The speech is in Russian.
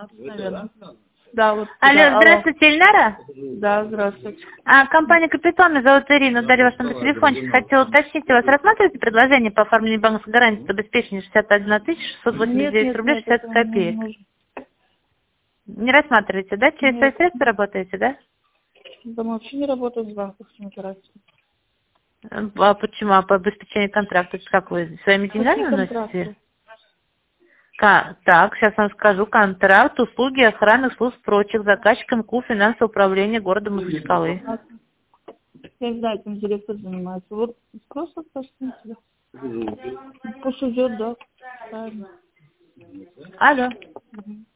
12, наверное. Да, вот. Алло, здравствуйте, Ильнара? Да, здравствуйте. Компания «Капитон», меня зовут Ирина, дали ваш номер телефончик. Хотела уточнить, у вас рассматриваете предложение по оформлению банковской гарантии с обеспечением 61 689 рублей 60 копеек? Не рассматриваете, да? Через свои средства работаете, да? Да, мы вообще не работаем с банковскими операциями. А почему? А по обеспечению контракта? Как вы своими деньгами вносите? Так, сейчас вам скажу. Контракт, услуги охранных служб прочих, заказчиком КУ финансового управления города Махачкалы. Я не знаю, этим директор занимается. Вот просто спросите. Пусть идет, да. Правильно. Алло.